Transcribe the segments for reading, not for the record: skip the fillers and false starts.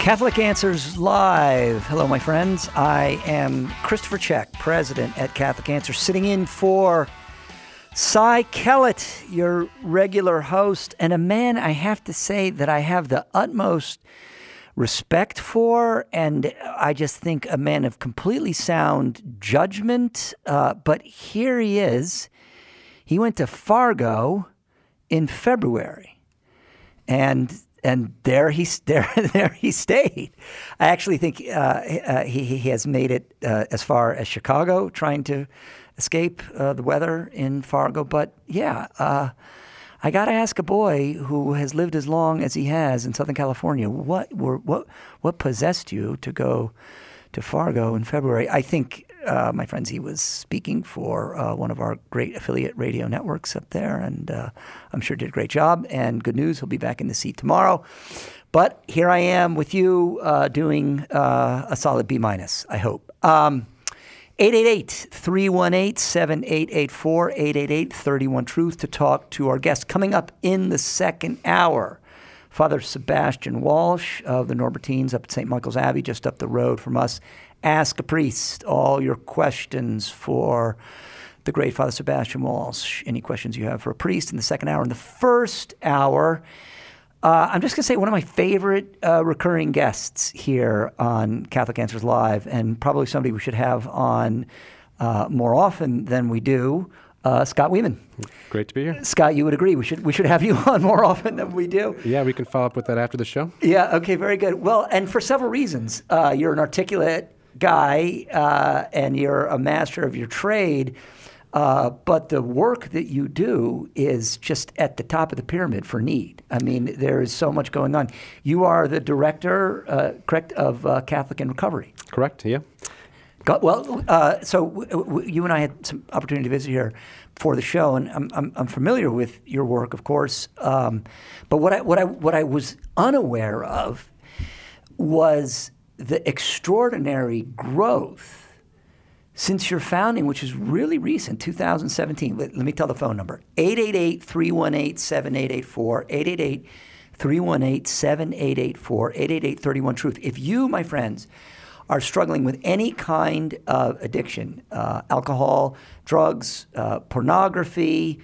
Catholic Answers Live. Hello, my friends. I am Christopher Check, president at Catholic Answers, sitting in for Cy Kellett, your regular host, and a man I have to say that I have the utmost respect for, and I just think a man of completely sound judgment. But here he is. He went to Fargo in February, and there he stayed. I actually think he has made it as far as Chicago, trying to escape the weather in Fargo. But yeah, I got to ask a boy who has lived as long as he has in Southern California, what possessed you to go to Fargo in February? I think, my friends, he was speaking for one of our great affiliate radio networks up there, and I'm sure did a great job. And good news, he'll be back in the seat tomorrow. But here I am with you doing a solid B-, I hope. 888-318-7884, 888-31-TRUTH to talk to our guest. Coming up in the second hour, Father Sebastian Walsh of the Norbertines up at St. Michael's Abbey, just up the road from us. Ask a Priest, all your questions for the great Father Sebastian Walsh. Any questions you have for a priest in the second hour. In the first hour, I'm just going to say one of my favorite recurring guests here on Catholic Answers Live, and probably somebody we should have on more often than we do, Scott Wieman. Great to be here. Scott, you would agree we should have you on more often than we do. Yeah, we can follow up with that after the show. Yeah, okay, very good. Well, and for several reasons. You're an articulate guy, and you're a master of your trade. But the work that you do is just at the top of the pyramid for need. I mean, there is so much going on. You are the director, correct, of Catholic in Recovery. Correct, yeah. So you and I had some opportunity to visit here for the show, and I'm familiar with your work, of course. But what I was unaware of was the extraordinary growth since your founding, which is really recent, 2017. Let me tell the phone number, 888-318-7884, 888-318-7884, 888-31-TRUTH. If you, my friends, are struggling with any kind of addiction, alcohol, drugs, pornography,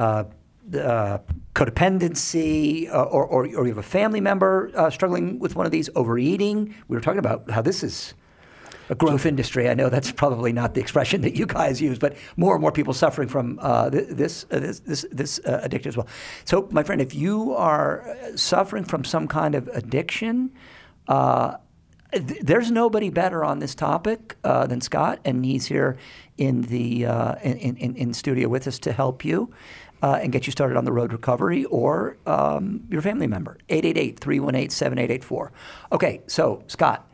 codependency, or you have a family member struggling with one of these, overeating. We were talking about how this is a growth industry. I know that's probably not the expression that you guys use, but more and more people suffering from this addiction as well. So, my friend, if you are suffering from some kind of addiction, there's nobody better on this topic than Scott, and he's here in the in studio with us to help you and get you started on the road to recovery, or your family member. 888-318-7884. Okay, so Scott,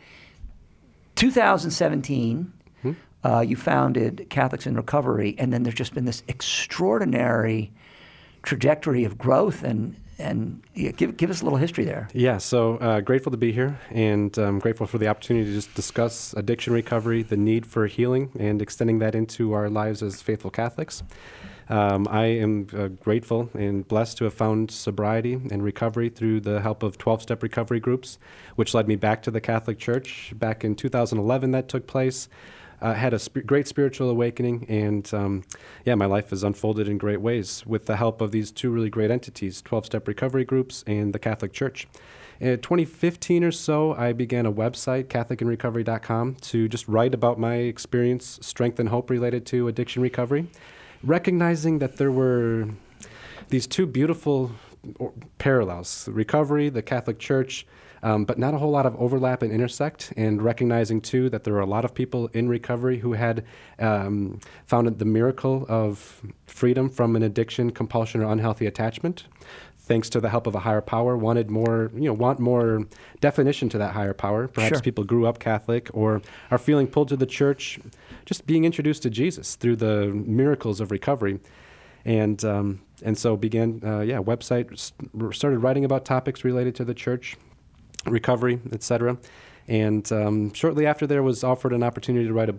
2017, you founded Catholics in Recovery, and then there's just been this extraordinary trajectory of growth, and give us a little history there. Yeah, so grateful to be here, and grateful for the opportunity to just discuss addiction recovery, the need for healing, and extending that into our lives as faithful Catholics. I am grateful and blessed to have found sobriety and recovery through the help of 12-step recovery groups, which led me back to the Catholic Church. Back in 2011 that took place. Had a great spiritual awakening, and my life has unfolded in great ways with the help of these two really great entities, 12-step recovery groups and the Catholic Church. In 2015 or so, I began a website, CatholicInRecovery.com, to just write about my experience, strength, and hope related to addiction recovery, recognizing that there were these two beautiful parallels, recovery, the Catholic Church, but not a whole lot of overlap and intersect, and recognizing, too, that there were a lot of people in recovery who had found the miracle of freedom from an addiction, compulsion, or unhealthy attachment, thanks to the help of a higher power, want more definition to that higher power. Perhaps Sure. People grew up Catholic or are feeling pulled to the church, just being introduced to Jesus through the miracles of recovery. And so began, website, started writing about topics related to the church, recovery, etc. And shortly after there was offered an opportunity to write a book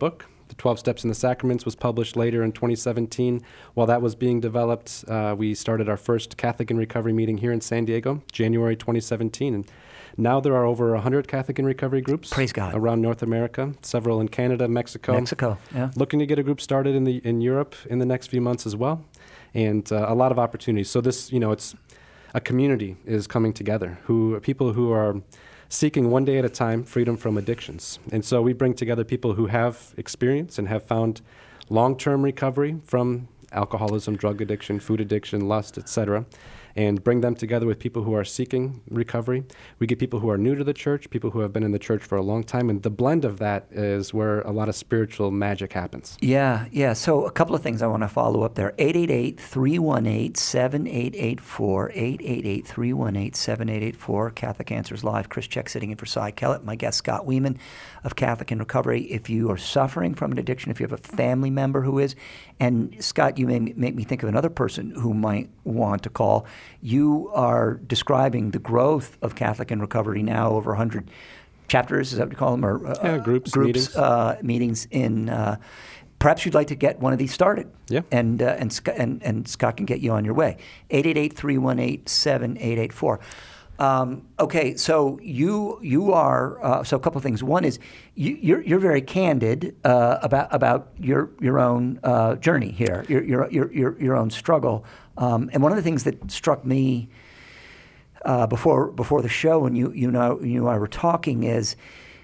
The 12 Steps in the Sacraments was published later in 2017. While that was being developed, we started our first Catholic in Recovery meeting here in San Diego, January 2017. And now there are over 100 Catholic in Recovery groups. Praise God. Around North America, several in Canada, Mexico. Yeah. Looking to get a group started in Europe in the next few months as well. And a lot of opportunities. So this, it's a community is coming together, people who are seeking one day at a time freedom from addictions. And so we bring together people who have experience and have found long-term recovery from alcoholism, drug addiction, food addiction, lust, etc., and bring them together with people who are seeking recovery. We get people who are new to the church, people who have been in the church for a long time, and the blend of that is where a lot of spiritual magic happens. Yeah. So a couple of things I want to follow up there. 888-318-7884, 888-318-7884, Catholic Answers Live. Chris Check sitting in for Cy Kellett. My guest, Scott Wieman of Catholic in Recovery. If you are suffering from an addiction, if you have a family member who is, and Scott, you may make me think of another person who might want to call. You are describing the growth of Catholic in Recovery now, over 100 chapters, is that what you call them? Or groups meetings in. Perhaps you'd like to get one of these started. Yeah. And Scott can get you on your way. 888-318-7884. Okay, so you are so a couple of things. One is you're very candid about your own journey here, your own struggle. And one of the things that struck me before the show when you and I were talking is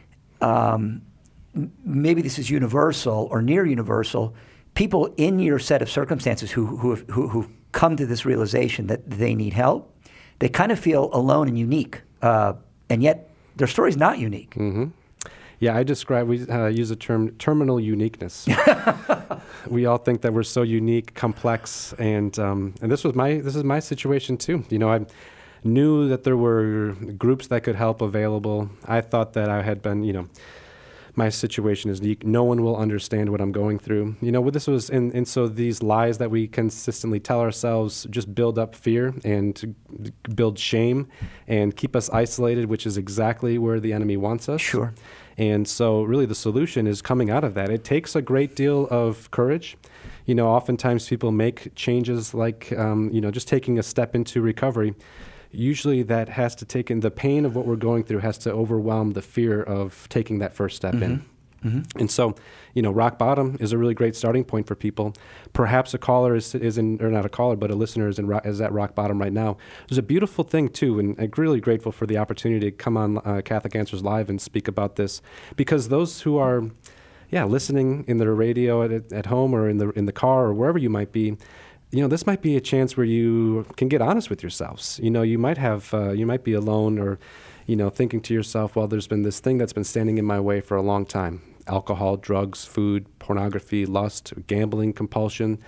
maybe this is universal or near universal. People in your set of circumstances who've come to this realization that they need help, they kind of feel alone and unique, and yet their story's not unique. Mm-hmm. Yeah, we use the term terminal uniqueness. We all think that we're so unique, complex, and this is my situation too. I knew that there were groups that could help available. I thought that I had been, my situation is unique. No one will understand what I'm going through. This was, and so these lies that we consistently tell ourselves just build up fear and build shame and keep us isolated, which is exactly where the enemy wants us. Sure. And so really the solution is coming out of that. It takes a great deal of courage. Oftentimes people make changes like, just taking a step into recovery. Usually that has to take in the pain of what we're going through has to overwhelm the fear of taking that first step in. Mm-hmm. And so, rock bottom is a really great starting point for people. Perhaps a caller is in, or not a caller, but a listener is at rock bottom right now. There's a beautiful thing too, and I'm really grateful for the opportunity to come on Catholic Answers Live and speak about this, because those who are, listening in their radio at home or in the car or wherever you might be, this might be a chance where you can get honest with yourselves. You might be alone or, thinking to yourself, well, there's been this thing that's been standing in my way for a long time. Alcohol, drugs, food, pornography, lust, gambling, compulsion.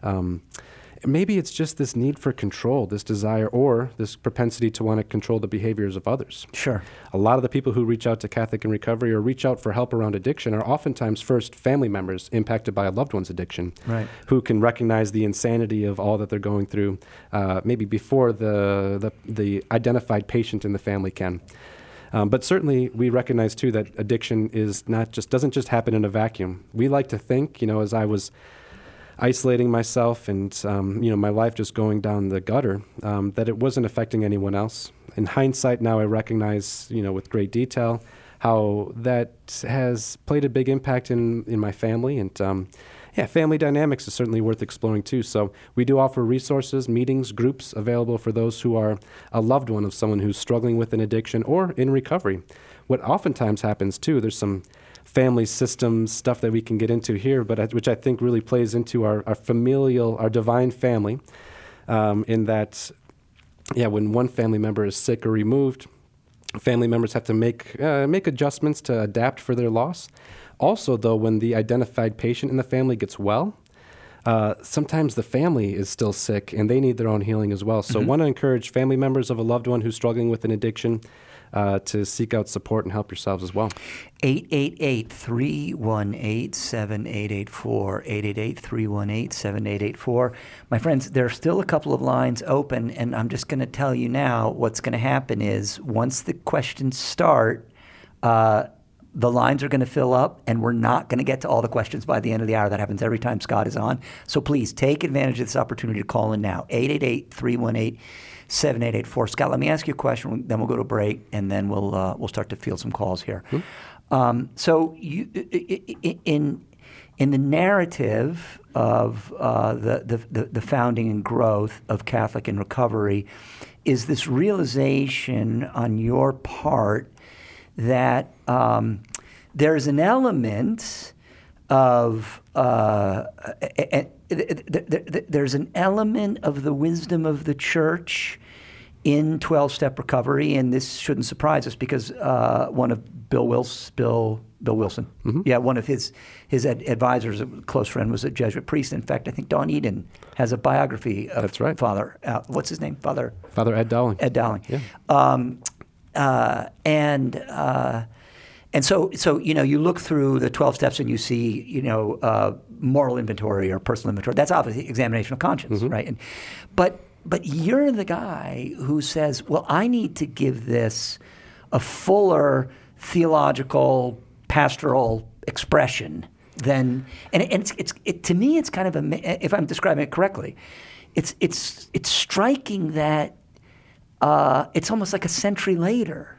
Maybe it's just this need for control, this desire, or this propensity to want to control the behaviors of others. Sure. A lot of the people who reach out to Catholic in Recovery or reach out for help around addiction are oftentimes first family members impacted by a loved one's addiction, right, who can recognize the insanity of all that they're going through, maybe before the identified patient in the family can. But certainly we recognize too that addiction doesn't just happen in a vacuum. We like to think, as I was isolating myself and, my life just going down the gutter, that it wasn't affecting anyone else. In hindsight, now I recognize, with great detail, how that has played a big impact in my family. And, family dynamics is certainly worth exploring too. So we do offer resources, meetings, groups available for those who are a loved one of someone who's struggling with an addiction or in recovery. What oftentimes happens too, there's some family systems stuff that we can get into here, but which I think really plays into our familial, our divine family, in that, when one family member is sick or removed, family members have to make adjustments to adapt for their loss. Also, though, when the identified patient in the family gets well, sometimes the family is still sick and they need their own healing as well. So I want to encourage family members of a loved one who's struggling with an addiction to seek out support and help yourselves as well. 888-318-7884, 888-318-7884. My friends, there are still a couple of lines open, and I'm just going to tell you now what's going to happen is once the questions start, The lines are going to fill up, and we're not going to get to all the questions by the end of the hour. That happens every time Scott is on. So please take advantage of this opportunity to call in now. 888-318-7884. Scott, let me ask you a question, then we'll go to break, and then we'll start to field some calls here. So you, in the narrative of the founding and growth of Catholic in Recovery, is this realization on your part that there's an element of there's an element of the wisdom of the Church in 12-step recovery, and this shouldn't surprise us because one of Bill Wilson, one of his advisors, a close friend, was a Jesuit priest. In fact, I think Don Eden has a biography of That's right. Father. What's his name? Father Ed Dowling. Ed Dowling. Yeah. And so you look through the 12 steps and you see moral inventory or personal inventory. That's obviously examination of conscience, right? But you're the guy who says, well, I need to give this a fuller theological, pastoral expression than, and it's to me it's kind of if I'm describing it correctly, it's striking that it's almost like a century later.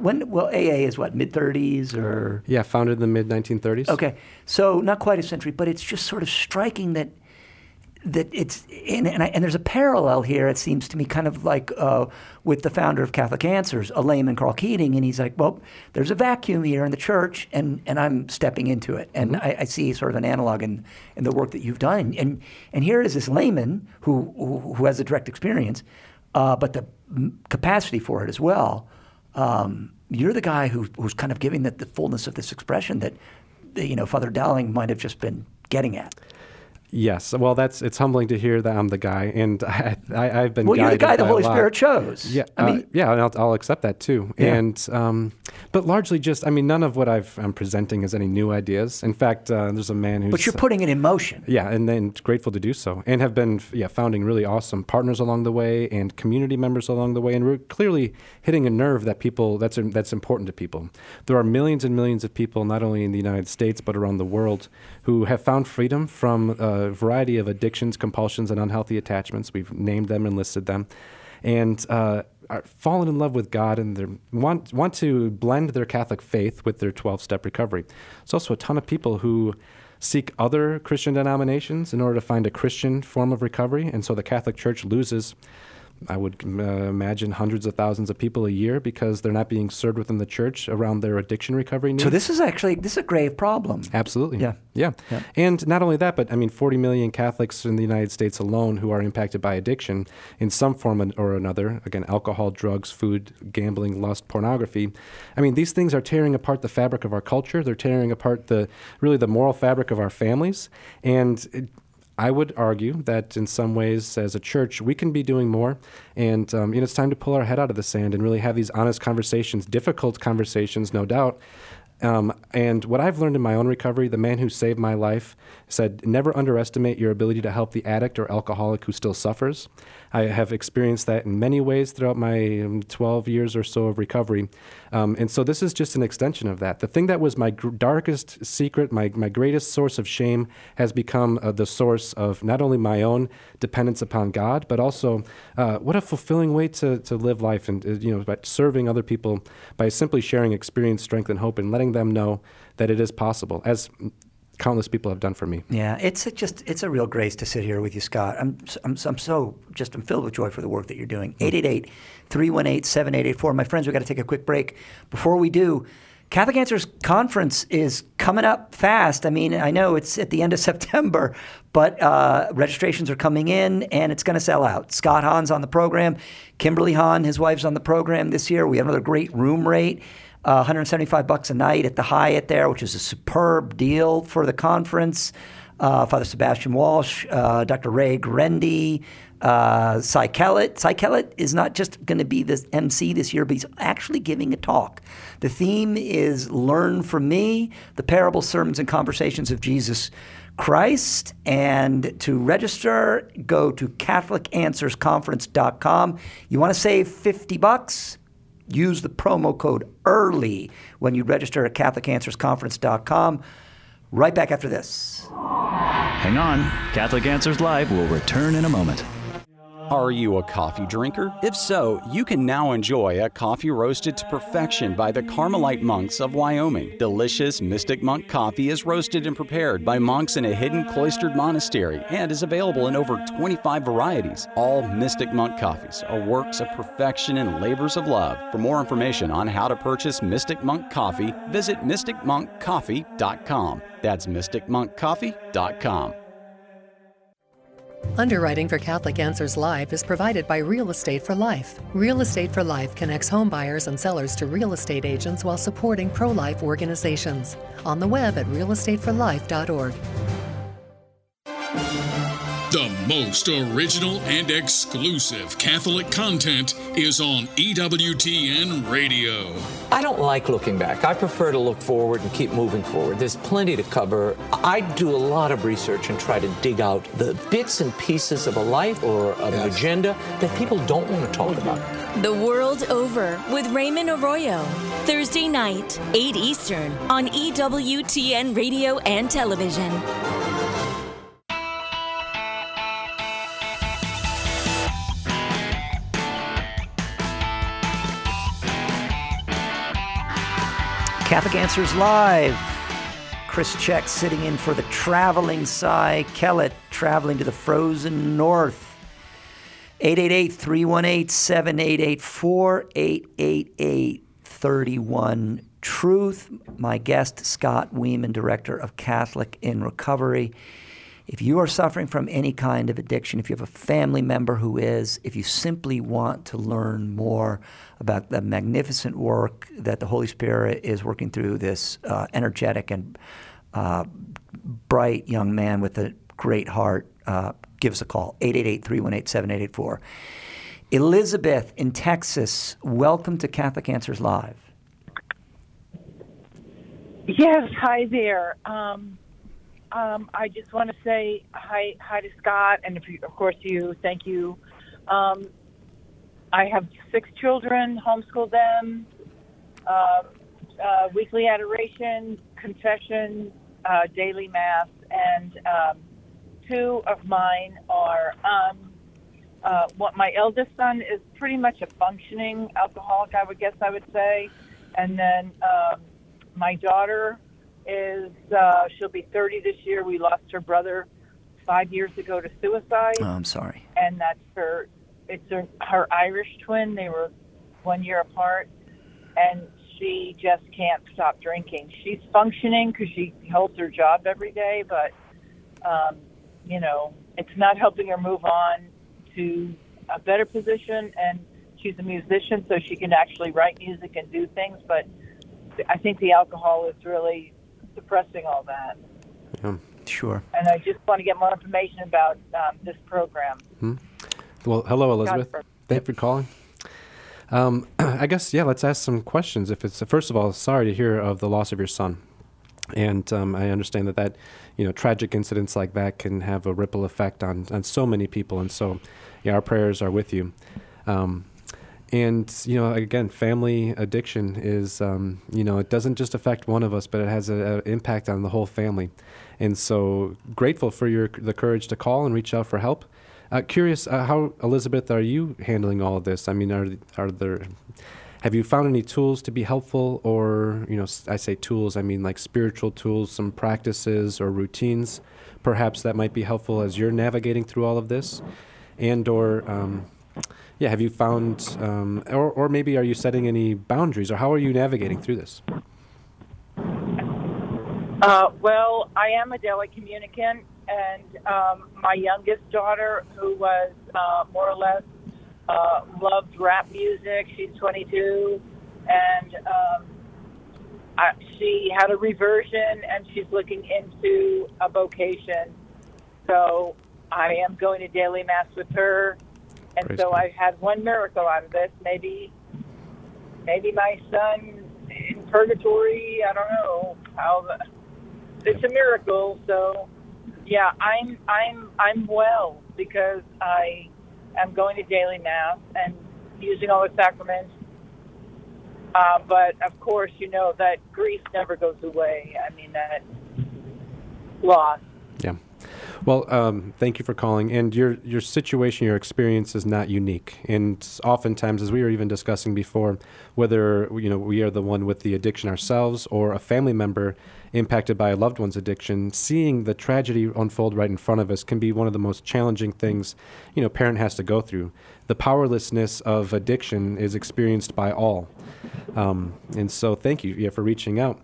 AA is what, mid-30s or? Yeah, founded in the mid-1930s. Okay, so not quite a century, but it's just sort of striking that it's, and there's a parallel here, it seems to me, kind of like with the founder of Catholic Answers, a layman, Carl Keating, and he's like, well, there's a vacuum here in the Church, and I'm stepping into it. And I see sort of an analog in the work that you've done. And here is this layman who has a direct experience, but the capacity for it as well. You're the guy who's kind of giving the fullness of this expression that Father Dowling might have just been getting at. Yes. Well, it's humbling to hear that I'm the guy, and I've been. Well, you're the guy the Holy Spirit chose. Yeah. And I'll accept that too. Yeah. And but largely none of what I'm presenting is any new ideas. In fact, there's a man who's. But you're putting it in motion. Yeah, and then grateful to do so, and have been founding really awesome partners along the way and community members along the way, and we're clearly hitting a nerve that's important to people. There are millions and millions of people, not only in the United States but around the world, who have found freedom from a variety of addictions, compulsions, and unhealthy attachments. We've named them and listed them, and are fallen in love with God, and they want to blend their Catholic faith with their 12-step recovery. There's also a ton of people who seek other Christian denominations in order to find a Christian form of recovery, and so the Catholic Church loses, I would imagine, hundreds of thousands of people a year because they're not being served within the Church around their addiction recovery needs. So this is a grave problem. Absolutely. Yeah. And not only that, but 40 million Catholics in the United States alone who are impacted by addiction in some form or another. Again, alcohol, drugs, food, gambling, lust, pornography. These things are tearing apart the fabric of our culture. They're tearing apart the moral fabric of our families. And I would argue that in some ways, as a church, we can be doing more, and it's time to pull our head out of the sand and really have these honest conversations, difficult conversations, no doubt. And what I've learned in my own recovery, the man who saved my life said, never underestimate your ability to help the addict or alcoholic who still suffers. I have experienced that in many ways throughout my 12 years or so of recovery. And so this is just an extension of that. The thing that was my darkest secret, my greatest source of shame, has become the source of not only my own dependence upon God, but also what a fulfilling way to live life, and by serving other people, by simply sharing experience, strength, and hope, and letting them know that it is possible, as countless people have done for me. Yeah, it's a real grace to sit here with you, Scott. I'm filled with joy for the work that you're doing. 888-318-7884. My friends, we've got to take a quick break. Before we do, Catholic Answers Conference is coming up fast. I know it's at the end of September, but registrations are coming in, and it's going to sell out. Scott Hahn's on the program. Kimberly Hahn, his wife's on the program this year. We have another great room rate. $175 a night at the Hyatt there, which is a superb deal for the conference. Father Sebastian Walsh, Dr. Ray Grendy, Cy Kellett. Cy Kellett is not just going to be the MC this year, but he's actually giving a talk. The theme is Learn from Me, the Parable, Sermons, and Conversations of Jesus Christ. And to register, go to CatholicAnswersConference.com. You want to save $50? Use the promo code EARLY when you register at CatholicAnswersConference.com. Right back after this. Hang on. Catholic Answers Live will return in a moment. Are you a coffee drinker? If so, you can now enjoy a coffee roasted to perfection by the Carmelite monks of Wyoming. Delicious Mystic Monk coffee is roasted and prepared by monks in a hidden cloistered monastery and is available in over 25 varieties. All Mystic Monk coffees are works of perfection and labors of love. For more information on how to purchase Mystic Monk coffee, visit mysticmonkcoffee.com. That's mysticmonkcoffee.com. Underwriting for Catholic Answers Live is provided by Real Estate for Life. Real Estate for Life connects home buyers and sellers to real estate agents while supporting pro-life organizations. On the web at realestateforlife.org. The most original and exclusive Catholic content is on EWTN Radio. I don't like looking back. I prefer to look forward and keep moving forward. There's plenty to cover. I do a lot of research and try to dig out the bits and pieces of a life or of an agenda that people don't want to talk about. The World Over with Raymond Arroyo. Thursday night, 8 Eastern on EWTN Radio and Television. Catholic Answers Live. Chris Check sitting in for the traveling Cy Kellett, traveling to the frozen north. 888-318-7884, 888-31-TRUTH. My guest, Scott Weeman, Director of Catholic in Recovery. If you are suffering from any kind of addiction, if you have a family member who is, if you simply want to learn more about the magnificent work that the Holy Spirit is working through this energetic and bright young man with a great heart, give us a call, 888-318-7884. Elizabeth in Texas, welcome to Catholic Answers Live. Yes, hi there. I just want to say hi to Scott, and of course you. Thank you. I have 6 children, homeschool them, weekly adoration, confession, daily mass, and 2 of mine are. My eldest son is pretty much a functioning alcoholic, I would say, and then my daughter is she'll be 30 this year. We lost her brother 5 years ago to suicide. Oh, I'm sorry. And that's her. It's her Irish twin. They were 1 year apart, and she just can't stop drinking. She's functioning because she holds her job every day, but it's not helping her move on to a better position. And she's a musician, so she can actually write music and do things. But I think the alcohol is really suppressing all that. Yeah, sure. And I just want to get more information about this program. Well, hello, Elizabeth. Thank you for calling. I guess, let's ask some questions. First of all, sorry to hear of the loss of your son. And I understand that tragic incidents like that can have a ripple effect on so many people. And so, our prayers are with you. And, again, family addiction is, it doesn't just affect one of us, but it has an impact on the whole family. And so grateful for the courage to call and reach out for help. Curious, how, Elizabeth, are you handling all of this? I mean, have you found any tools to be helpful, or, I say tools, I mean like spiritual tools, some practices or routines, perhaps that might be helpful as you're navigating through all of this? And, have you found, or maybe are you setting any boundaries, or how are you navigating through this? Well, I am a daily communicant, and my youngest daughter, who was more or less loved rap music, she's 22, and she had a reversion, and she's looking into a vocation. So I am going to daily mass with her. And Praise so God. I've had one miracle out of this. Maybe my son in purgatory. I don't know how. It's a miracle. So, yeah, I'm well because I am going to daily mass and using all the sacraments. But of course, that grief never goes away. I mean, that loss. Yeah. Well, thank you for calling. And your situation, your experience is not unique. And oftentimes, as we were even discussing before, whether we are the one with the addiction ourselves or a family member impacted by a loved one's addiction, seeing the tragedy unfold right in front of us can be one of the most challenging things a parent has to go through. The powerlessness of addiction is experienced by all. And so thank you for reaching out.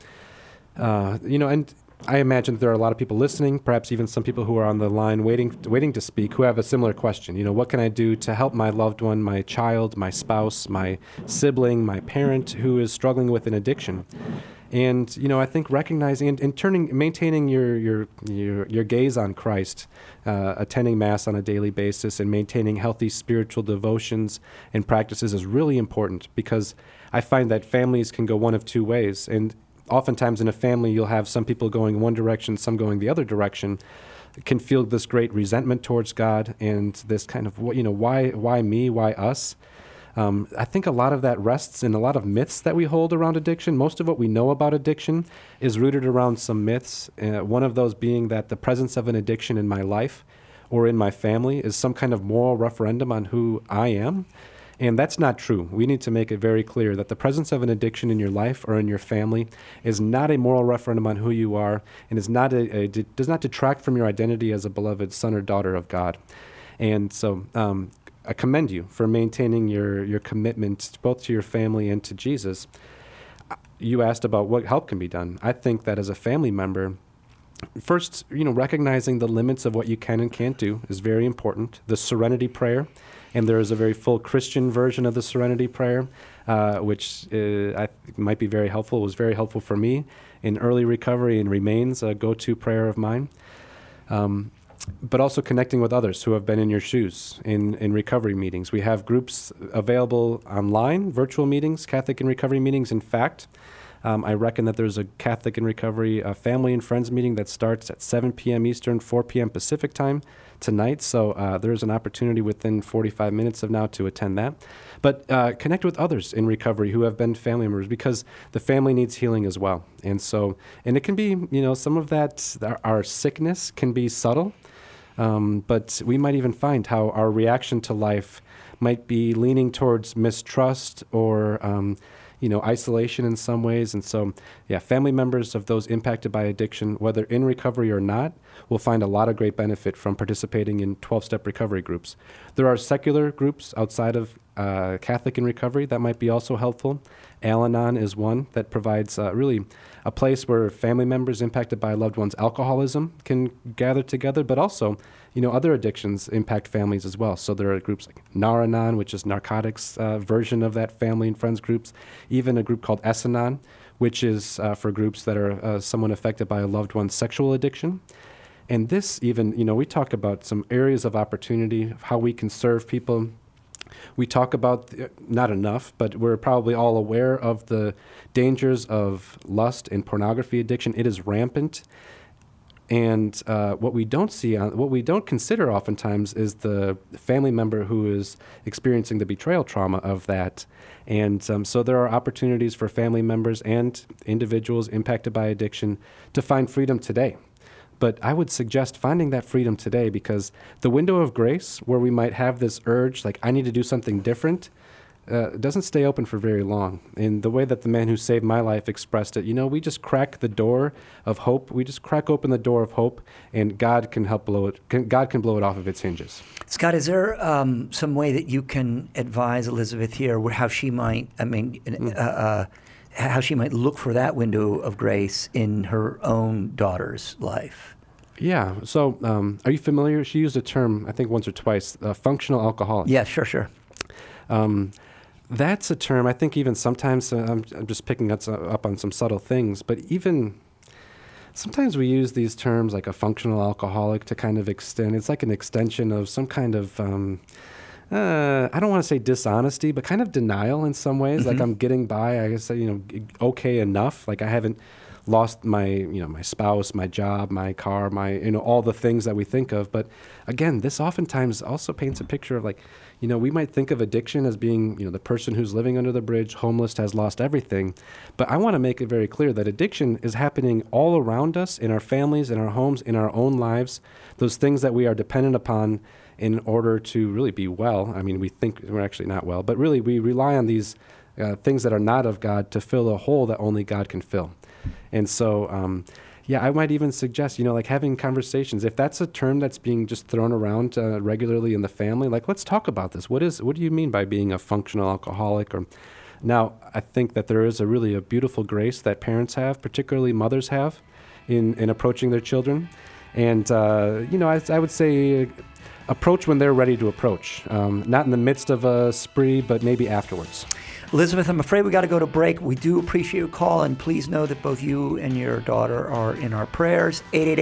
And I imagine there are a lot of people listening, perhaps even some people who are on the line waiting to speak, who have a similar question. What can I do to help my loved one, my child, my spouse, my sibling, my parent who is struggling with an addiction? And I think recognizing and maintaining your gaze on Christ, attending Mass on a daily basis, and maintaining healthy spiritual devotions and practices is really important, because I find that families can go one of two ways. And oftentimes in a family, you'll have some people going one direction, some going the other direction. Can feel this great resentment towards God and this kind of why me, why us. I think a lot of that rests in a lot of myths that we hold around addiction. Most of what we know about addiction is rooted around some myths, one of those being that the presence of an addiction in my life or in my family is some kind of moral referendum on who I am. And that's not true. We need to make it very clear that the presence of an addiction in your life or in your family is not a moral referendum on who you are, and is not does not detract from your identity as a beloved son or daughter of God. And so I commend you for maintaining your commitment both to your family and to Jesus. You asked about what help can be done. I think that as a family member, first, recognizing the limits of what you can and can't do is very important. The Serenity Prayer, and there is a very full Christian version of the Serenity Prayer, which might be very helpful. It was very helpful for me in early recovery and remains a go-to prayer of mine. But also connecting with others who have been in your shoes in recovery meetings. We have groups available online, virtual meetings, Catholic in Recovery meetings. In fact, I reckon that there's a Catholic in Recovery family and friends meeting that starts at 7 p.m. Eastern, 4 p.m. Pacific time tonight. So there's an opportunity within 45 minutes of now to attend that. But connect with others in recovery who have been family members, because the family needs healing as well. And it can be, some of that, our sickness can be subtle. But we might even find how our reaction to life might be leaning towards mistrust or, isolation in some ways. And so, family members of those impacted by addiction, whether in recovery or not, will find a lot of great benefit from participating in 12-step recovery groups. There are secular groups outside of Catholic in Recovery that might be also helpful. Al-Anon is one that provides really a place where family members impacted by a loved one's alcoholism can gather together, but also, other addictions impact families as well. So there are groups like Nar-Anon, which is narcotics version of that family and friends groups, even a group called S-Anon, which is for groups that are someone affected by a loved one's sexual addiction. And this even, we talk about some areas of opportunity, how we can serve people. We talk about, not enough, but we're probably all aware of the dangers of lust and pornography addiction. It is rampant. And what we don't consider oftentimes is the family member who is experiencing the betrayal trauma of that. And so there are opportunities for family members and individuals impacted by addiction to find freedom today. But I would suggest finding that freedom today, because the window of grace where we might have this urge, like I need to do something different, doesn't stay open for very long. In the way that the man who saved my life expressed it, we just crack the door of hope. We just crack open the door of hope, and God can help blow it. God can blow it off of its hinges. Scott, is there some way that you can advise Elizabeth here how she might, how she might look for that window of grace in her own daughter's life? Yeah. So are you familiar? She used a term, I think once or twice, functional alcoholic. Yeah, sure. That's a term, I think even sometimes, I'm just picking up on some subtle things, but even sometimes we use these terms like a functional alcoholic to kind of extend. It's like an extension of some kind of, I don't want to say dishonesty, but kind of denial in some ways. Mm-hmm. Like I'm getting by, I guess, okay enough. Like I haven't lost my spouse, my job, my car, all the things that we think of. But again, this oftentimes also paints a picture of we might think of addiction as being, the person who's living under the bridge, homeless, has lost everything. But I want to make it very clear that addiction is happening all around us, in our families, in our homes, in our own lives. Those things that we are dependent upon in order to really be well. I mean, we think we're actually not well, but really we rely on these things that are not of God to fill a hole that only God can fill. And so, I might even suggest, having conversations. If that's a term that's being just thrown around regularly in the family, let's talk about this. What do you mean by being a functional alcoholic? Now, I think that there is a beautiful grace that parents have, particularly mothers have, in approaching their children. And, I would say approach when they're ready to approach. Not in the midst of a spree, but maybe afterwards. Elizabeth, I'm afraid we got to go to break. We do appreciate your call, and please know that both you and your daughter are in our prayers.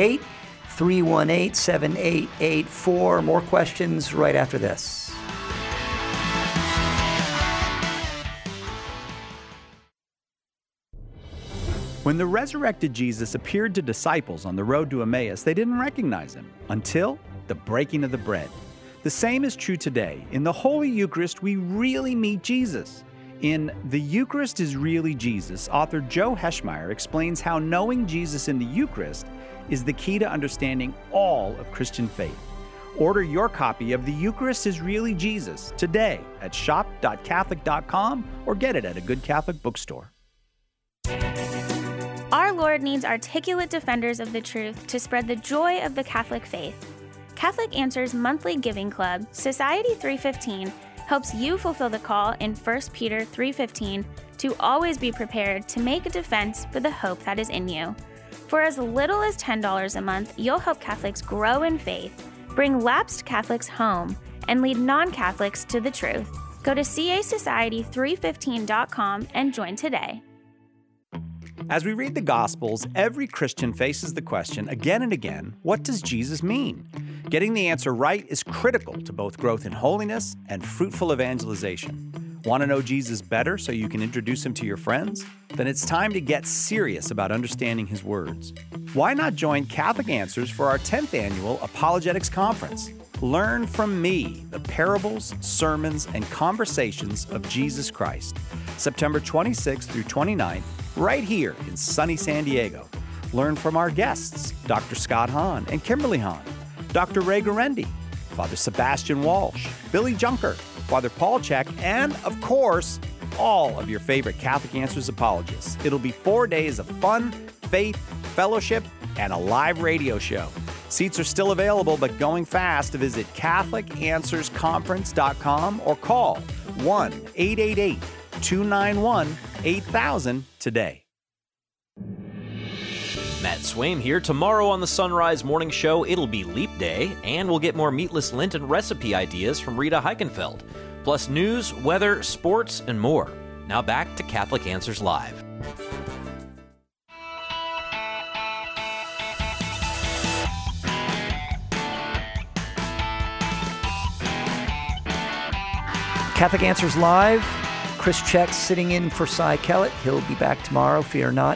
888-318-7884. More questions right after this. When the resurrected Jesus appeared to disciples on the road to Emmaus, they didn't recognize him until the breaking of the bread. The same is true today. In the Holy Eucharist, we really meet Jesus. In The Eucharist is Really Jesus, author Joe Heschmeyer explains how knowing Jesus in the Eucharist is the key to understanding all of Christian faith. Order your copy of The Eucharist is Really Jesus today at shop.catholic.com or get it at a good Catholic bookstore. Our Lord needs articulate defenders of the truth to spread the joy of the Catholic faith. Catholic Answers monthly giving club, Society 315, helps you fulfill the call in 1 Peter 3:15 to always be prepared to make a defense for the hope that is in you. For as little as $10 a month, you'll help Catholics grow in faith, bring lapsed Catholics home, and lead non-Catholics to the truth. Go to casociety315.com and join today. As we read the Gospels, every Christian faces the question again and again, what does Jesus mean? Getting the answer right is critical to both growth in holiness and fruitful evangelization. Want to know Jesus better so you can introduce him to your friends? Then it's time to get serious about understanding his words. Why not join Catholic Answers for our 10th annual Apologetics Conference? Learn from me the parables, sermons, and conversations of Jesus Christ. September 26th through 29th, right here in sunny San Diego. Learn from our guests, Dr. Scott Hahn and Kimberly Hahn, Dr. Ray Garendi, Father Sebastian Walsh, Billy Junker, Father Paul Check, and, of course, all of your favorite Catholic Answers apologists. It'll be 4 days of fun, faith, fellowship, and a live radio show. Seats are still available, but going fast. Visit CatholicAnswersConference.com or call 1-888-291-8000 today. Matt Swaim here. Tomorrow on the Sunrise Morning Show, it'll be Leap Day, and we'll get more meatless Lenten recipe ideas from Rita Heichenfeld. Plus news, weather, sports, and more. Now back to Catholic Answers Live. Catholic Answers Live. Chris Check sitting in for Cy Kellett. He'll be back tomorrow. Fear not.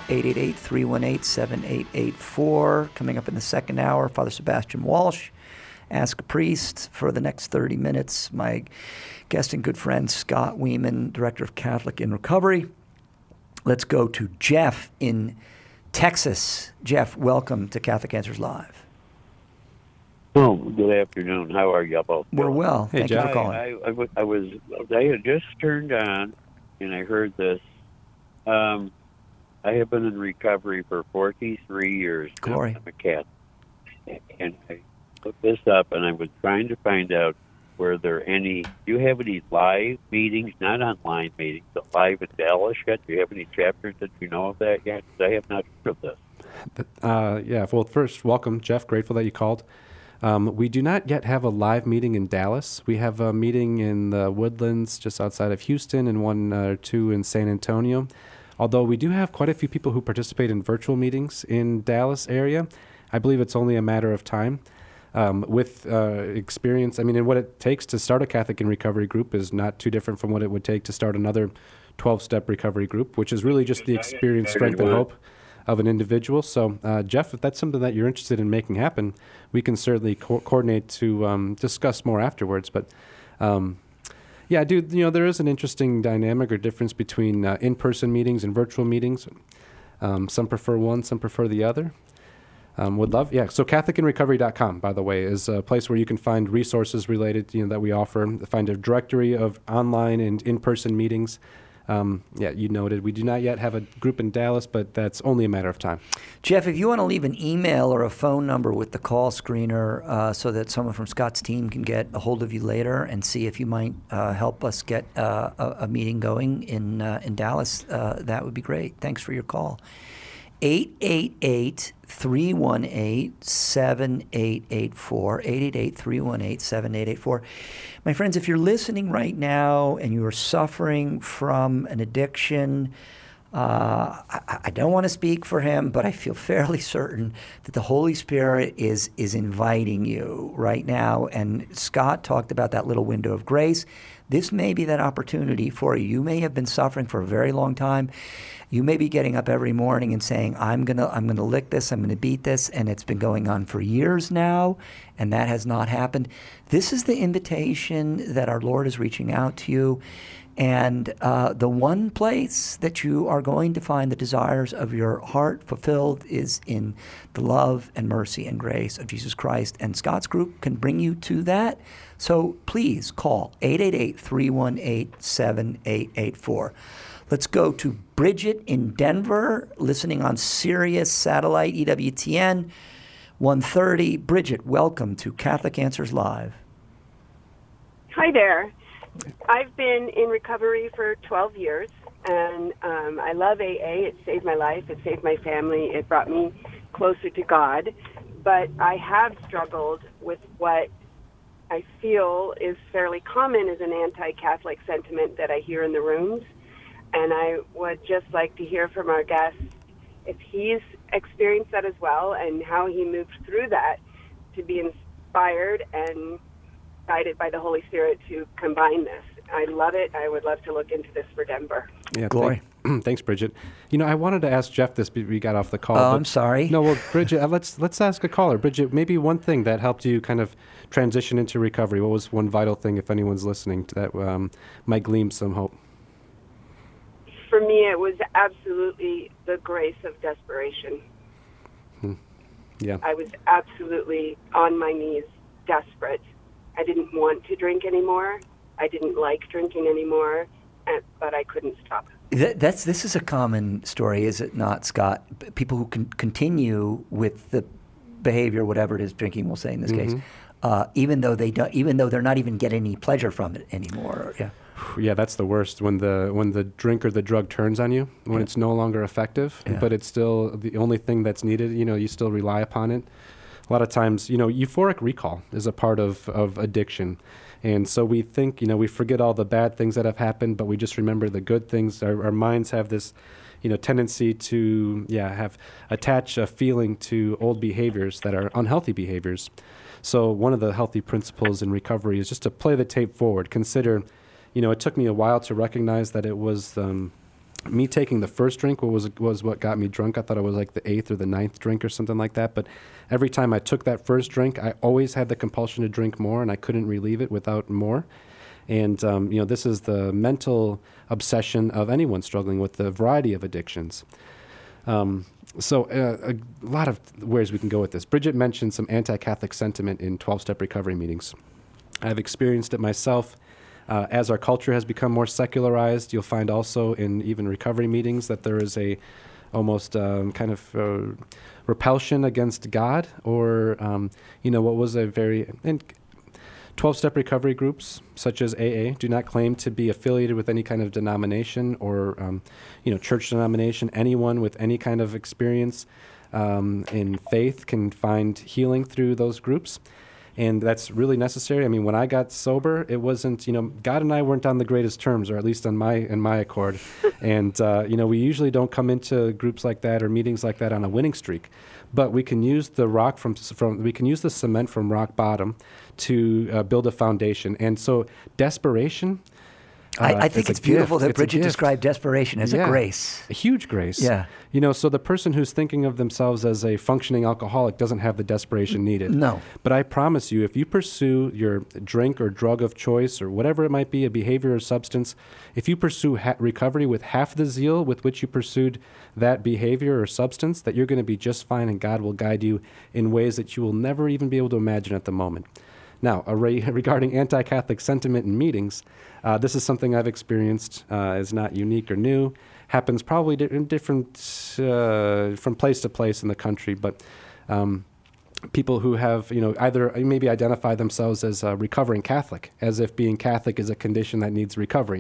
888-318-7884. Coming up in the second hour, Father Sebastian Walsh. Ask a Priest for the next 30 minutes. My guest and good friend, Scott Weeman, Director of Catholic in Recovery. Let's go to Jeff in Texas. Jeff, welcome to Catholic Answers Live. Oh, good afternoon. How are you both? We're well. Thank you for calling. I had just turned on, and I heard this. I have been in recovery for 43 years. Glory. I'm a Catholic. And I looked this up, and I was trying to find out were there any, do you have any live meetings, not online meetings, but live in Dallas yet? Do you have any chapters that you know of that yet? Because I have not heard of this. Well, first, welcome, Jeff. Grateful that you called. We do not yet have a live meeting in Dallas. We have a meeting in the Woodlands just outside of Houston and one or two in San Antonio. Although we do have quite a few people who participate in virtual meetings in Dallas area. I believe it's only a matter of time. With experience, and what it takes to start a Catholic in Recovery group is not too different from what it would take to start another 12-step recovery group, which is really just the experience, strength, and hope of an individual. So, Jeff, if that's something that you're interested in making happen, we can certainly coordinate to discuss more afterwards. But yeah, dude, there is an interesting dynamic or difference between in-person meetings and virtual meetings. Some prefer one, some prefer the other. Would love, yeah. So CatholicInRecovery.com, by the way, is a place where you can find resources related, that we offer. Find a directory of online and in-person meetings. Yeah, you noted we do not yet have a group in Dallas, but that's only a matter of time. Jeff, if you want to leave an email or a phone number with the call screener so that someone from Scott's team can get a hold of you later and see if you might help us get a meeting going in Dallas, that would be great. Thanks for your call. 888-318-7884, 888-318-7884. My friends, if you're listening right now and you are suffering from an addiction, I don't want to speak for him, but I feel fairly certain that the Holy Spirit is inviting you right now. And Scott talked about that little window of grace. This may be that opportunity for you. You may have been suffering for a very long time. You may be getting up every morning and saying, I'm gonna lick this, I'm gonna beat this, and it's been going on for years now, and that has not happened. This is the invitation that our Lord is reaching out to you. And the one place that you are going to find the desires of your heart fulfilled is in the love and mercy and grace of Jesus Christ. And Scott's group can bring you to that. So please call 888-318-7884. Let's go to Bridget in Denver, listening on Sirius Satellite EWTN 130. Bridget, welcome to Catholic Answers Live. Hi there. I've been in recovery for 12 years, and I love AA. It saved my life. It saved my family. It brought me closer to God. But I have struggled with what I feel is fairly common as an anti-Catholic sentiment that I hear in the rooms. And I would just like to hear from our guest if he's experienced that as well and how he moved through that to be inspired and guided by the Holy Spirit to combine this. I love it. I would love to look into this for Denver. Yeah, Glory. Thanks, Bridget. I wanted to ask Jeff this, but we got off the call. Oh, I'm sorry. No, well, Bridget, let's ask a caller. Bridget, maybe one thing that helped you kind of transition into recovery. What was one vital thing, if anyone's listening, that might glean some hope? For me, it was absolutely the grace of desperation. Yeah. I was absolutely on my knees, desperate. I didn't want to drink anymore. I didn't like drinking anymore, but I couldn't stop. This is a common story, is it not, Scott? People who can continue with the behavior, whatever it is, drinking, we'll say in this case, even though they're not even getting any pleasure from it anymore. Yeah. Yeah, that's the worst, when the drink or the drug turns on you, when it's no longer effective, but it's still the only thing that's needed. You still rely upon it. A lot of times, euphoric recall is a part of addiction. And so we think, we forget all the bad things that have happened, but we just remember the good things. Our minds have this, tendency to, attach a feeling to old behaviors that are unhealthy behaviors. So one of the healthy principles in recovery is just to play the tape forward. Consider, it took me a while to recognize that it was me taking the first drink was what got me drunk. I thought it was like the 8th or the 9th drink or something like that. But every time I took that first drink, I always had the compulsion to drink more, and I couldn't relieve it without more. And, this is the mental obsession of anyone struggling with the variety of addictions. So a lot of ways we can go with this. Bridget mentioned some anti-Catholic sentiment in 12-step recovery meetings. I've experienced it myself. As our culture has become more secularized, you'll find also in even recovery meetings that there is a almost kind of repulsion against God, or what was a very 12-step recovery groups such as AA do not claim to be affiliated with any kind of denomination or church denomination. Anyone with any kind of experience in faith can find healing through those groups. And that's really necessary. I mean, when I got sober, it wasn't, God and I weren't on the greatest terms, or at least in my accord. And, we usually don't come into groups like that or meetings like that on a winning streak. But we can use the rock we can use the cement from rock bottom to build a foundation. And so desperation, I think it's beautiful that Bridget described desperation as a grace. A huge grace. Yeah. You know, so the person who's thinking of themselves as a functioning alcoholic doesn't have the desperation needed. No. But I promise you, if you pursue your drink or drug of choice or whatever it might be, a behavior or substance, if you pursue recovery with half the zeal with which you pursued that behavior or substance, that you're going to be just fine, and God will guide you in ways that you will never even be able to imagine at the moment. Now, regarding anti-Catholic sentiment in meetings, this is something I've experienced. Is not unique or new. Happens probably different from place to place in the country, but people who have, either maybe identify themselves as a recovering Catholic, as if being Catholic is a condition that needs recovery.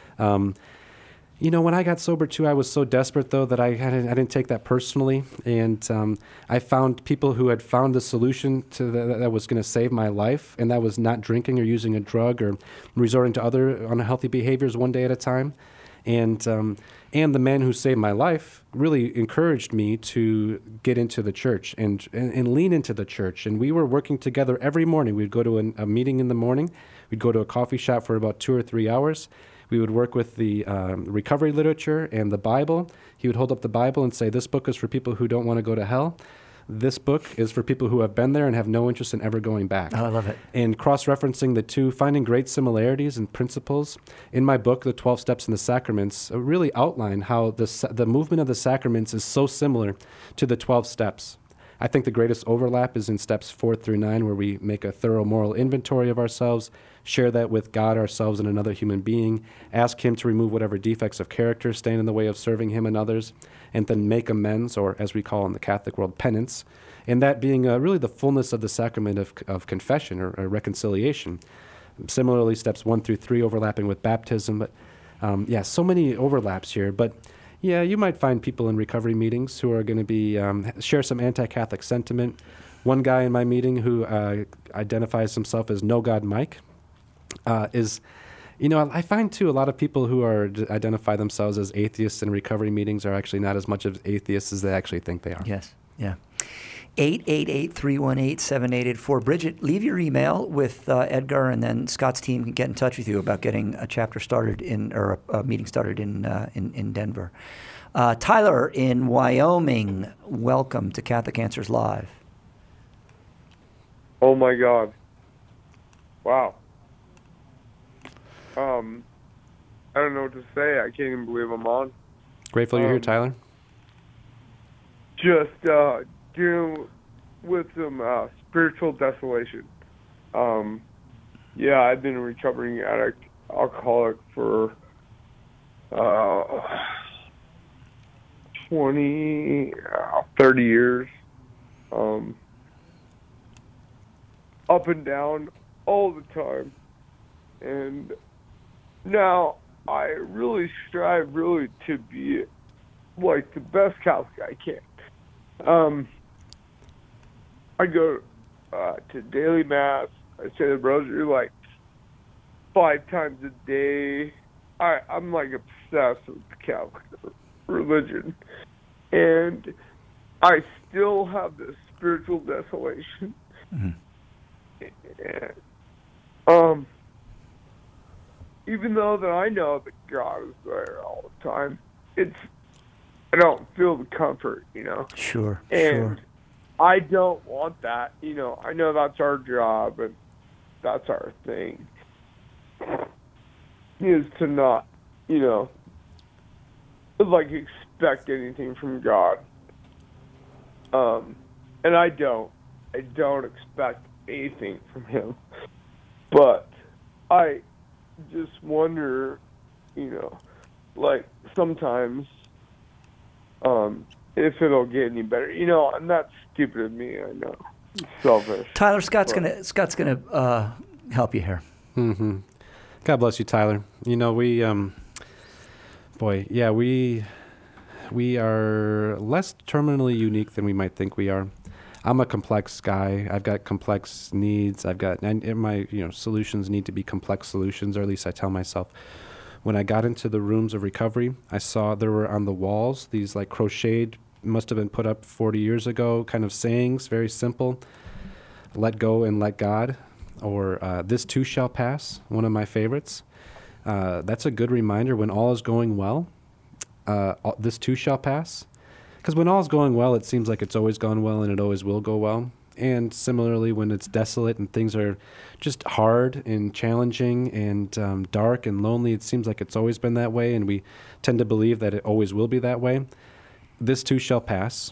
When I got sober too, I was so desperate though that I didn't take that personally, and I found people who had found the solution to that was going to save my life, and that was not drinking or using a drug or resorting to other unhealthy behaviors one day at a time. And the man who saved my life really encouraged me to get into the church and lean into the church. And we were working together every morning. We'd go to a meeting in the morning. We'd go to a coffee shop for about 2 or 3 hours. We would work with the recovery literature and the Bible. He would hold up the Bible and say, this book is for people who don't want to go to hell. This book is for people who have been there and have no interest in ever going back. Oh, I love it. And cross-referencing the two, finding great similarities and principles. In my book, The 12 Steps in the Sacraments, really outline how the movement of the sacraments is so similar to the 12 steps. I think the greatest overlap is in steps 4 through 9, where we make a thorough moral inventory of ourselves, share that with God, ourselves, and another human being, ask Him to remove whatever defects of character stand in the way of serving Him and others, and then make amends, or as we call in the Catholic world, penance, and that being really the fullness of the sacrament of confession or reconciliation. Similarly, steps 1 through 3 overlapping with baptism, but so many overlaps here. But yeah, you might find people in recovery meetings who are going to be share some anti-Catholic sentiment. One guy in my meeting who identifies himself as No God Mike is, I find too a lot of people who identify themselves as atheists in recovery meetings are actually not as much of atheists as they actually think they are. Yes, yeah. 888-318-7884. Bridget, leave your email with Edgar, and then Scott's team can get in touch with you about getting a chapter started or a meeting started in Denver. Tyler in Wyoming, welcome to Catholic Answers Live. Oh my God! Wow. I don't know what to say. I can't even believe I'm on. Grateful you're here, Tyler. Just dealing with some spiritual desolation. I've been a recovering addict, alcoholic for 30 years. Up and down all the time. And now I really strive to be like the best Catholic I can. I go to daily mass. I say the rosary like 5 times a day. I'm like obsessed with the Catholic religion, and I still have this spiritual desolation. Mm-hmm. And, even though that I know that God is there all the time, I don't feel the comfort, Sure, and I don't want that, I know that's our job and that's our thing, is to not, expect anything from God. And I don't expect anything from Him. But I just wonder, sometimes, if it'll get any better, and that's stupid of me, I know. It's selfish. Tyler, Scott's gonna help you here. Mm-hmm. God bless you, Tyler. We are less terminally unique than we might think we are. I'm a complex guy. I've got complex needs. And my solutions need to be complex solutions, or at least I tell myself. When I got into the rooms of recovery, I saw there were on the walls these crocheted, must have been put up 40 years ago, kind of sayings, very simple. Let go and let God, or this too shall pass, one of my favorites. that's a good reminder when all is going well, this too shall pass. Because when all is going well, it seems like it's always gone well and it always will go well. And similarly, when it's desolate and things are just hard and challenging and dark and lonely, it seems like it's always been that way, and we tend to believe that it always will be that way. This too shall pass.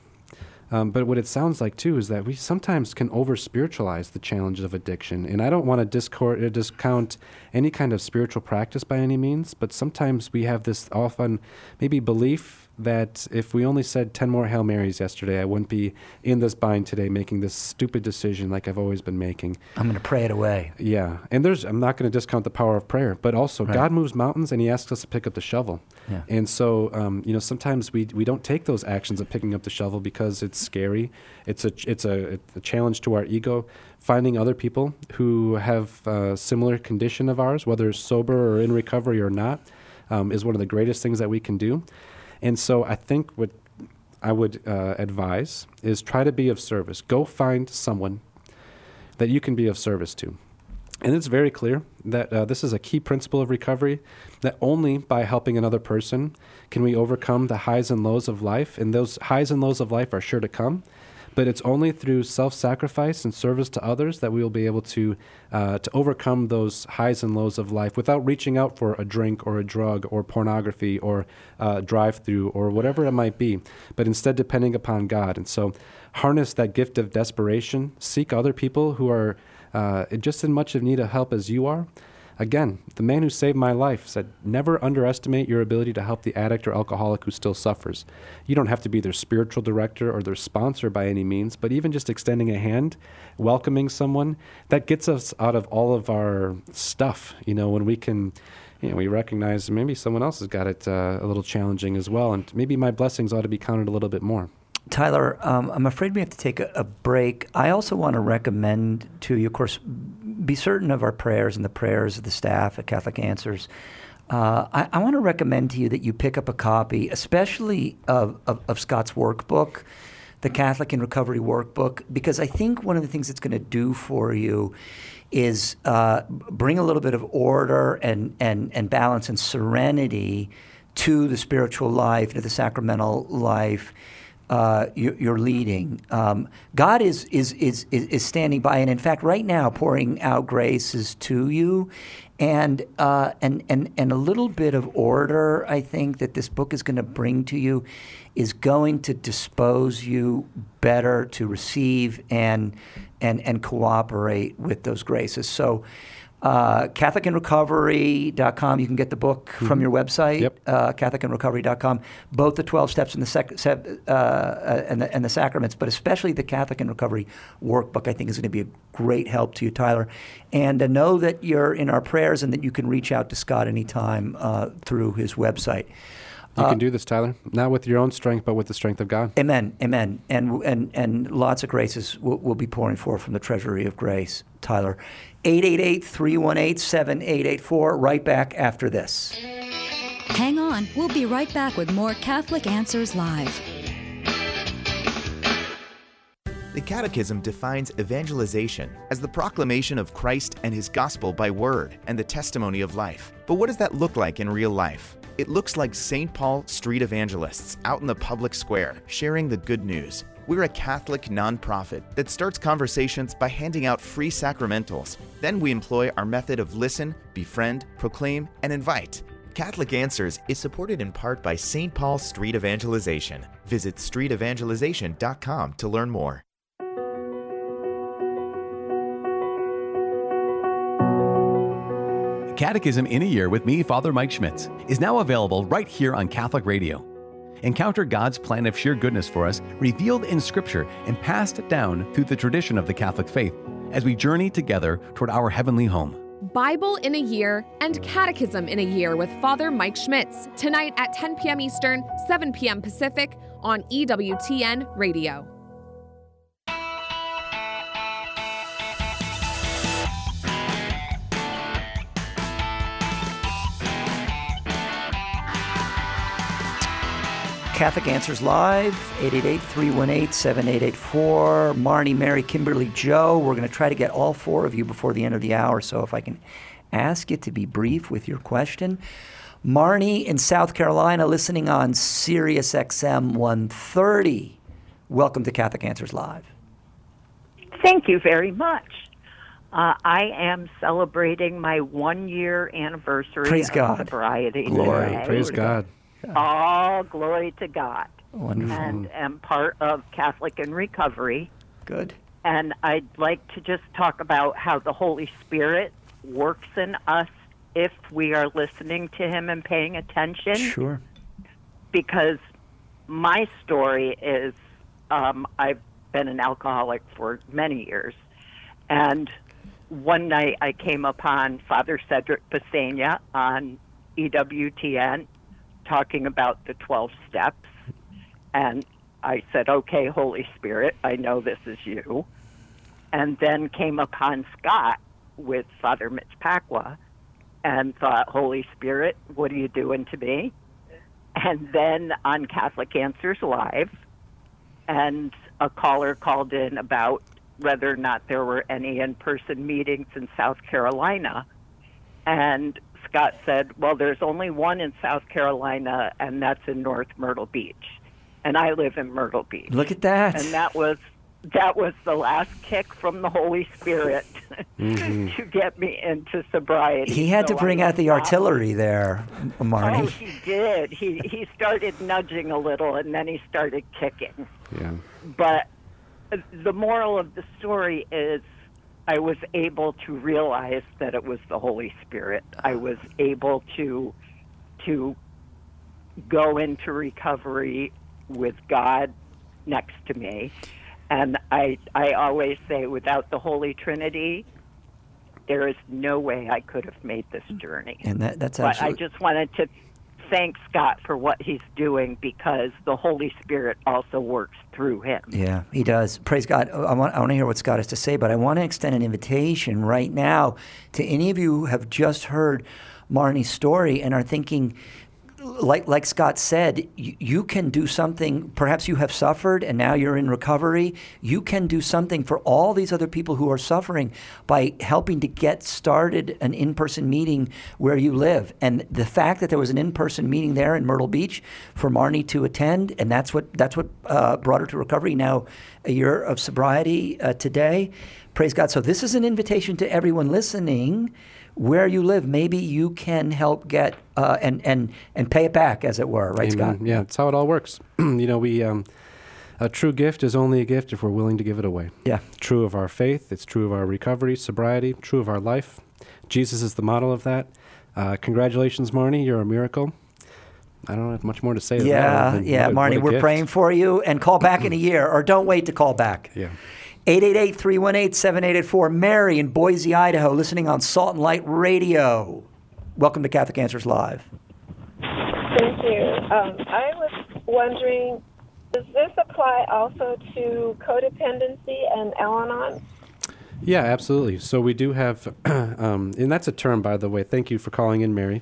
But what it sounds like, too, is that we sometimes can over-spiritualize the challenges of addiction. And I don't want to discount any kind of spiritual practice by any means, but sometimes we have this often maybe belief that if we only said 10 more Hail Marys yesterday, I wouldn't be in this bind today making this stupid decision like I've always been making. I'm going to pray it away. Yeah. And I'm not going to discount the power of prayer, but also God moves mountains and he asks us to pick up the shovel. Yeah. And so, sometimes we don't take those actions of picking up the shovel because it's scary. It's a challenge to our ego. Finding other people who have a similar condition of ours, whether sober or in recovery or not, is one of the greatest things that we can do. And so I think what I would advise is try to be of service. Go find someone that you can be of service to. And it's very clear that this is a key principle of recovery, that only by helping another person can we overcome the highs and lows of life. And those highs and lows of life are sure to come. But it's only through self-sacrifice and service to others that we will be able to overcome those highs and lows of life without reaching out for a drink or a drug or pornography or drive-through or whatever it might be, but instead depending upon God. And so harness that gift of desperation. Seek other people who are just as much of need of help as you are. Again, the man who saved my life said, never underestimate your ability to help the addict or alcoholic who still suffers. You don't have to be their spiritual director or their sponsor by any means, but even just extending a hand, welcoming someone, that gets us out of all of our stuff, when we can, we recognize maybe someone else has got it a little challenging as well, and maybe my blessings ought to be counted a little bit more. Tyler, I'm afraid we have to take a break. I also want to recommend to you, of course, be certain of our prayers and the prayers of the staff at Catholic Answers. I want to recommend to you that you pick up a copy, especially of Scott's workbook, the Catholic in Recovery workbook, because I think one of the things it's going to do for you is bring a little bit of order and balance and serenity to the spiritual life, to the sacramental life you're leading. God is standing by, and in fact, right now, pouring out graces to you, and a little bit of order. I think that this book is going to bring to you is going to dispose you better to receive and cooperate with those graces. So. CatholicInRecovery.com. You can get the book from your website. Yep. CatholicInRecovery.com. Both the 12 steps and the sacraments, but especially the Catholic in Recovery workbook, I think is going to be a great help to you, Tyler. And know that you're in our prayers and that you can reach out to Scott anytime through his website. You can do this, Tyler, not with your own strength, but with the strength of God. Amen, amen. And lots of graces will be pouring forth from the treasury of grace, Tyler. 888-318-7884, right back after this. Hang on, we'll be right back with more Catholic Answers Live. The Catechism defines evangelization as the proclamation of Christ and His gospel by word and the testimony of life. But what does that look like in real life? It looks like St. Paul street evangelists out in the public square sharing the good news. We're a Catholic nonprofit that starts conversations by handing out free sacramentals. Then we employ our method of listen, befriend, proclaim, and invite. Catholic Answers is supported in part by St. Paul Street Evangelization. Visit streetevangelization.com to learn more. Catechism in a Year with me, Father Mike Schmitz, is now available right here on Catholic Radio. Encounter God's plan of sheer goodness for us, revealed in Scripture and passed down through the tradition of the Catholic faith as we journey together toward our heavenly home. Bible in a Year and Catechism in a Year with Father Mike Schmitz, tonight at 10 p.m. Eastern, 7 p.m. Pacific on EWTN Radio. Catholic Answers Live, 888-318-7884. Marnie, Mary, Kimberly, Joe. We're going to try to get all four of you before the end of the hour, so if I can ask you to be brief with your question. Marnie in South Carolina, listening on Sirius XM 130. Welcome to Catholic Answers Live. Thank you very much. I am celebrating my 1-year anniversary Praise of God. sobriety. Glory. today. Praise God. All glory to God. Wonderful. And am part of Catholic in Recovery. Good. And I'd like to just talk about how the Holy Spirit works in us if we are listening to Him and paying attention. Sure. Because my story is I've been an alcoholic for many years. And one night I came upon Father Cedric Pesena on EWTN talking about the 12 steps. And I said, okay, Holy Spirit, I know this is you. And then came upon Scott with Father Mitch Pacwa and thought, Holy Spirit, what are you doing to me? And then on Catholic Answers Live, and a caller called in about whether or not there were any in-person meetings in South Carolina. And Scott said, well, there's only one in South Carolina, and that's in North Myrtle Beach. And I live in Myrtle Beach. Look at that. And that was the last kick from the Holy Spirit to get me into sobriety. He had to bring out the artillery there, Marnie. Oh, he did. He started nudging a little, and then he started kicking. Yeah. But the moral of the story is I was able to realize that it was the Holy Spirit. I was able to go into recovery with God next to me. And I always say, without the Holy Trinity, there is no way I could have made this journey. And that's But absolutely... I just wanted to thank Scott for what he's doing, because the Holy Spirit also works through him. Yeah, he does. Praise God. I want to hear what Scott has to say, but I want to extend an invitation right now to any of you who have just heard Marnie's story and are thinking, like Scott said, you can do something. Perhaps you have suffered and now you're in recovery. You can do something for all these other people who are suffering by helping to get started an in-person meeting where you live. And the fact that there was an in-person meeting there in Myrtle Beach for Marnie to attend, and that's what brought her to recovery. Now, a year of sobriety today. Praise God. So this is an invitation to everyone listening. Where you live, maybe you can help get and pay it back, as it were, right, Amen. Scott? Yeah, that's how it all works. We a true gift is only a gift if we're willing to give it away. Yeah. True of our faith. It's true of our recovery, sobriety. True of our life. Jesus is the model of that. Congratulations, Marnie. You're a miracle. I don't have much more to say. Yeah, Marnie, Marnie, we're praying for you, and call back in a year, or don't wait to call back. Yeah. 888-318-7884. Mary in Boise, Idaho, listening on Salt and Light Radio. Welcome to Catholic Answers Live. Thank you. I was wondering, does this apply also to codependency and Al-Anon? Yeah, absolutely. So we do have, and that's a term, by the way. Thank you for calling in, Mary.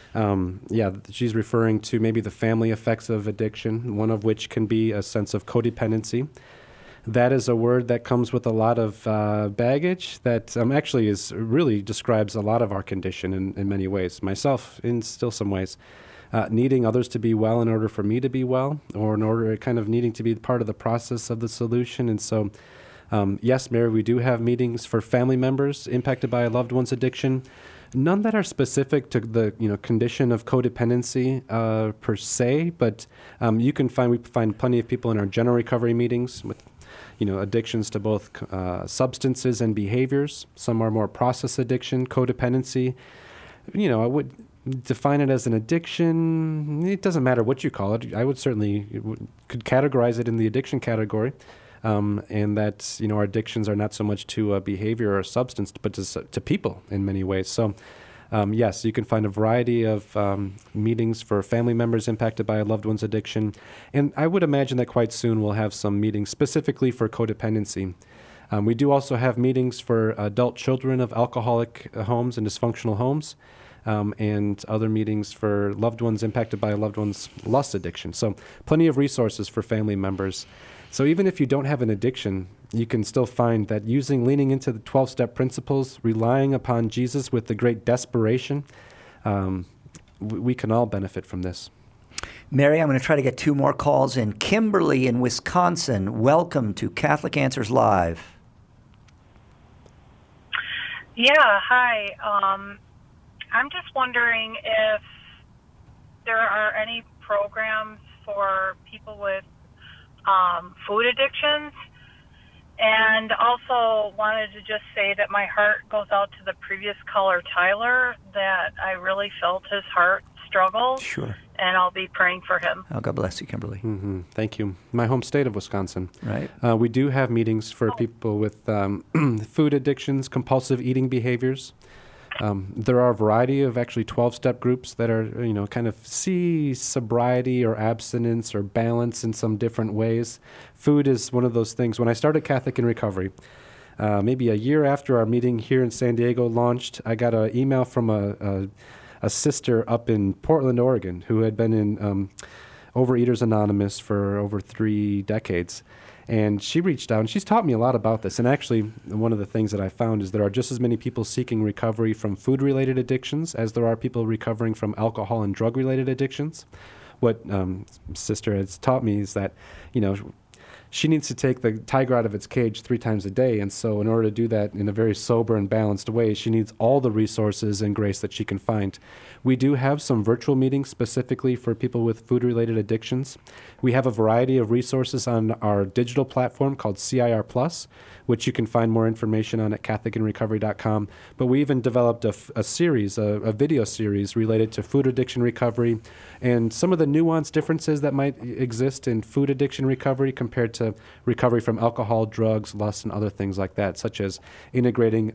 She's referring to maybe the family effects of addiction, one of which can be a sense of codependency. That is a word that comes with a lot of baggage that actually really describes a lot of our condition in many ways. Myself, in still some ways, needing others to be well in order for me to be well, or in order kind of needing to be part of the process of the solution. And so, yes, Mary, we do have meetings for family members impacted by a loved one's addiction. None that are specific to the condition of codependency per se, but we find plenty of people in our general recovery meetings with addictions to both substances and behaviors. Some are more process addiction, codependency. I would define it as an addiction. It doesn't matter what you call it. I would certainly could categorize it in the addiction category. And that, our addictions are not so much to a behavior or a substance, but to people in many ways. So, yes, you can find a variety of meetings for family members impacted by a loved one's addiction. And I would imagine that quite soon we'll have some meetings specifically for codependency. We do also have meetings for adult children of alcoholic homes and dysfunctional homes, and other meetings for loved ones impacted by a loved one's lust addiction. So plenty of resources for family members. So even if you don't have an addiction, you can still find that leaning into the 12-step principles, relying upon Jesus with the great desperation, we can all benefit from this. Mary, I'm going to try to get 2 more calls in. Kimberly in Wisconsin, welcome to Catholic Answers Live. Yeah, hi. I'm just wondering if there are any programs for people with food addictions. And also wanted to just say that my heart goes out to the previous caller, Tyler, that I really felt his heart struggle. Sure. And I'll be praying for him. Oh, God bless you, Kimberly. Mm-hmm. Thank you. My home state of Wisconsin. Right. We do have meetings for people with food addictions, compulsive eating behaviors. There are a variety of actually 12-step groups that are, kind of see sobriety or abstinence or balance in some different ways. Food is one of those things. When I started Catholic in Recovery, maybe a year after our meeting here in San Diego launched, I got an email from a sister up in Portland, Oregon, who had been in Overeaters Anonymous for over 3 decades. And she reached out, and she's taught me a lot about this. And actually, one of the things that I found is there are just as many people seeking recovery from food-related addictions as there are people recovering from alcohol and drug-related addictions. What Sister has taught me is that, she needs to take the tiger out of its cage 3 times a day. And so in order to do that in a very sober and balanced way, she needs all the resources and grace that she can find. We do have some virtual meetings specifically for people with food-related addictions. We have a variety of resources on our digital platform called CIR+, which you can find more information on at CatholicInRecovery.com. But we even developed a series, a video series related to food addiction recovery and some of the nuanced differences that might exist in food addiction recovery compared to recovery from alcohol, drugs, lust, and other things like that, such as integrating,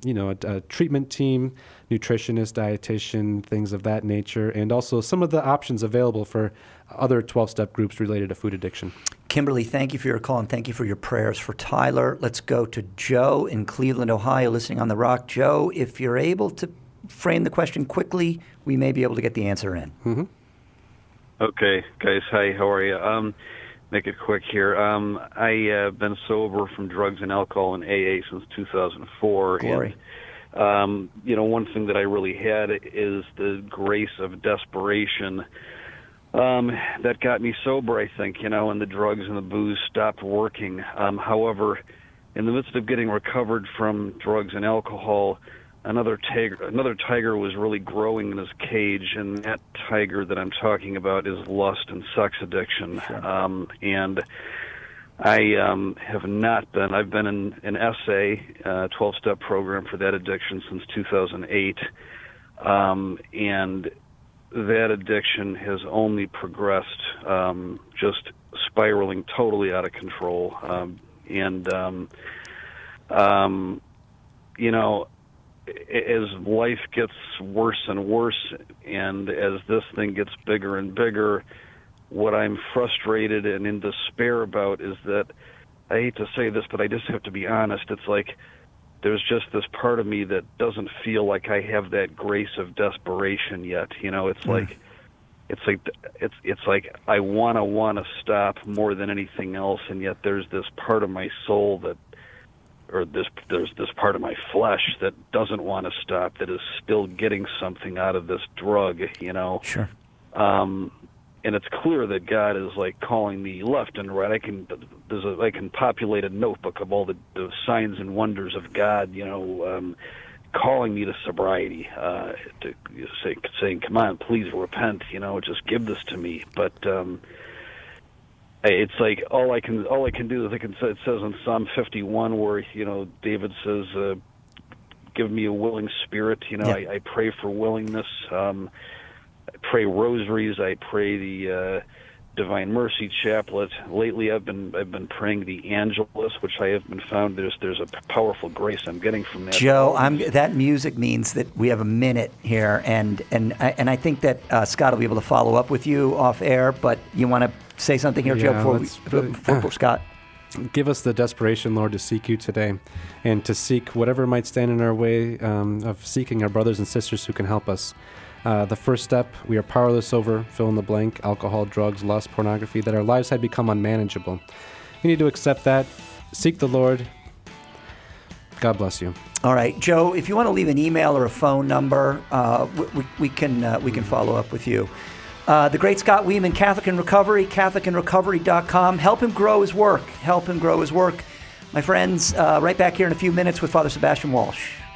a treatment team, nutritionist, dietitian, things of that nature, and also some of the options available for other 12-step groups related to food addiction. Kimberly, thank you for your call and thank you for your prayers for Tyler. Let's go to Joe in Cleveland, Ohio, listening on The Rock. Joe, if you're able to frame the question quickly, we may be able to get the answer in. Mm-hmm. Okay, guys. Hi, how are you? Make it quick here. I've been sober from drugs and alcohol in AA since 2004. Glory. And, one thing that I really had is the grace of desperation that got me sober, I think, and the drugs and the booze stopped working. However, in the midst of getting recovered from drugs and alcohol, another tiger was really growing in his cage, and that tiger that I'm talking about is lust and sex addiction. Sure. And I have not been. I've been in an SA, 12-step program for that addiction since 2008, and that addiction has only progressed, just spiraling totally out of control. As life gets worse and worse, and as this thing gets bigger and bigger, what I'm frustrated and in despair about is that, I hate to say this, but I just have to be honest, it's like there's just this part of me that doesn't feel like I have that grace of desperation yet. It's like I want to stop more than anything else, and yet there's this part of my soul there's this part of my flesh that doesn't want to stop, that is still getting something out of this drug, Sure. And it's clear that God is like calling me left and right. I can populate a notebook of all the signs and wonders of God, calling me to sobriety, saying, "Come on, please repent, just give this to me." But it's like all I can do is it says in Psalm 51 where David says, "Give me a willing spirit." I pray for willingness. I pray rosaries. I pray the Divine Mercy Chaplet. Lately, I've been praying the Angelus, which I have been found there's a powerful grace I'm getting from that. Joe, that music means that we have a minute here, and I think that Scott will be able to follow up with you off air. But you want to say something here, Joe, before Scott? Give us the desperation, Lord, to seek you today, and to seek whatever might stand in our way of seeking our brothers and sisters who can help us. The first step, we are powerless over, fill in the blank, alcohol, drugs, lust, pornography, that our lives had become unmanageable. We need to accept that, seek the Lord. God bless you. All right, Joe, if you want to leave an email or a phone number, we can follow up with you. The great Scott Weeman, Catholic in Recovery, CatholicInRecovery.com. Help him grow his work. My friends, right back here in a few minutes with Father Sebastian Walsh.